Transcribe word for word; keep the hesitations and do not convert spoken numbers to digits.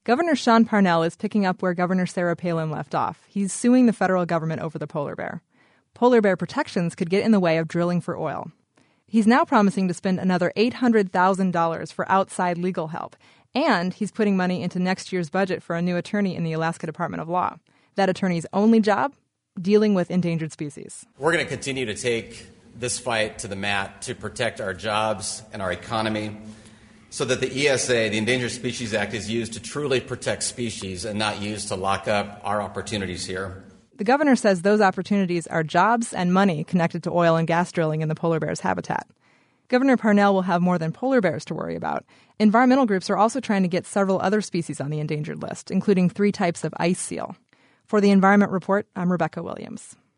Governor Sean Parnell is picking up where Governor Sarah Palin left off. He's suing the federal government over the polar bear. Polar bear protections could get in the way of drilling for oil. He's now promising to spend another eight hundred thousand dollars for outside legal help. And he's putting money into next year's budget for a new attorney in the Alaska Department of Law. That attorney's only job? Dealing with endangered species. We're going to continue to take this fight to the mat to protect our jobs and our economy so that the E S A, the Endangered Species Act, is used to truly protect species and not used to lock up our opportunities here. The governor says those opportunities are jobs and money connected to oil and gas drilling in the polar bear's habitat. Governor Parnell will have more than polar bears to worry about. Environmental groups are also trying to get several other species on the endangered list, including three types of ice seal. For the Environment Report, I'm Rebecca Williams.